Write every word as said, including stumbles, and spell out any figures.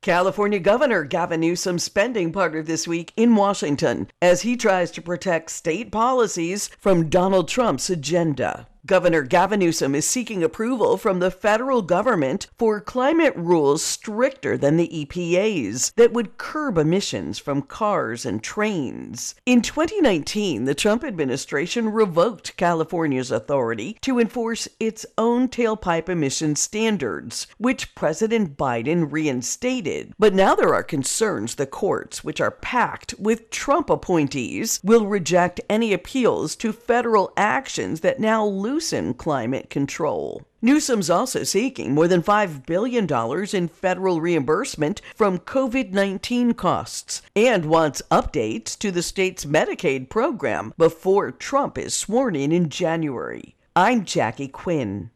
California Governor Gavin Newsom spending part of this week in Washington as he tries to protect state policies from Donald Trump's agenda. Governor Gavin Newsom is seeking approval from the federal government for climate rules stricter than the E P A's that would curb emissions from cars and trains. In twenty nineteen, the Trump administration revoked California's authority to enforce its own tailpipe emission standards, which President Biden reinstated. But now there are concerns the courts, which are packed with Trump appointees, will reject any appeals to federal actions that now loosen climate control. Newsom's also seeking more than five billion dollars in federal reimbursement from COVID nineteen costs and wants updates to the state's Medicaid program before Trump is sworn in in January. I'm Jackie Quinn.